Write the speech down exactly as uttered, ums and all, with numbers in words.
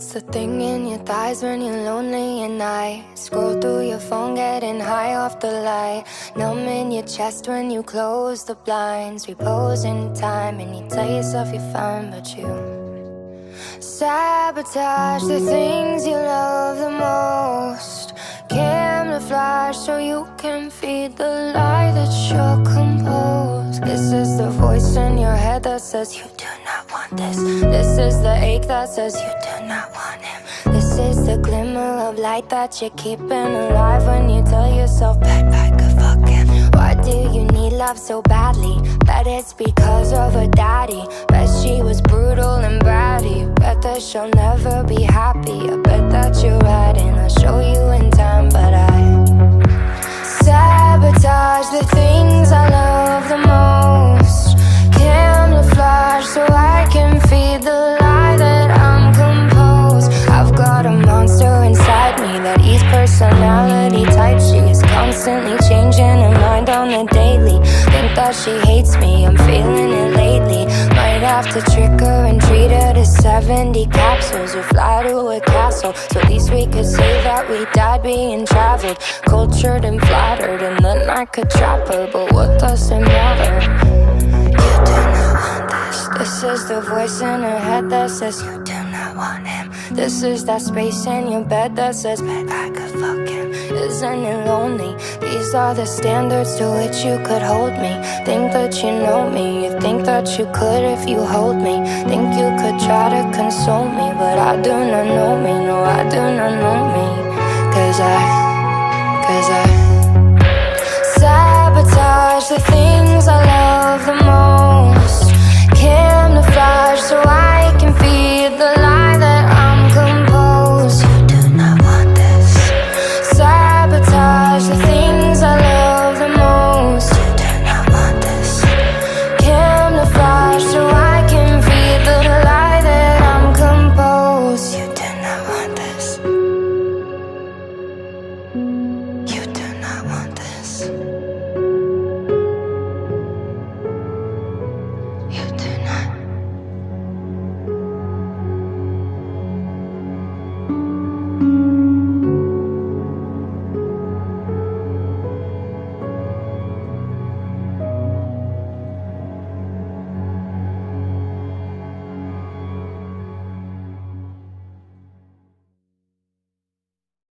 What's the thing in your thighs when you're lonely at night? Scroll through your phone, getting high off the light. Numb in your chest when you close the blinds. Repose in time and you tell yourself you're fine, but you sabotage the things you love the most. Camouflage so you can feed the lie that you're composed. This is the voice in your head that says you do not want this. This is the ache that says you do not want him. This is the glimmer of light that you're keeping alive when you tell yourself bad I could fuck him. Why do you need love so badly? Bet it's because of her daddy. Bet she was brutal and bratty. Bet that she'll never be happy. I bet that you're right and I'll show you in time. But I sabotage the things I love the most. Camouflage so I can feed the lie that I'm composed. I've got a monster inside me that eats personality type. She is constantly changing her mind on the daily. Think that she hates me, I'm feeling it lately. Might have to trick her and treat her to seventy capsules or fly to a castle, so at least we could say that we died being traveled, cultured and flattered, and then I could trap her. But what does it matter? You do not want this. This is the voice in her head that says you do not want him. This is that space in your bed that says bet I could fuck him. Isn't it lonely? These are the standards to which you could hold me. Think that you know me. You think that you could if you hold me. Think you could try to console me, but I do not know me. No, I do not know me. Cause I, cause I sabotage the things I love the most. Camouflage so I can feed the lie that I'm composed. You do not want this. Sabotage the things I love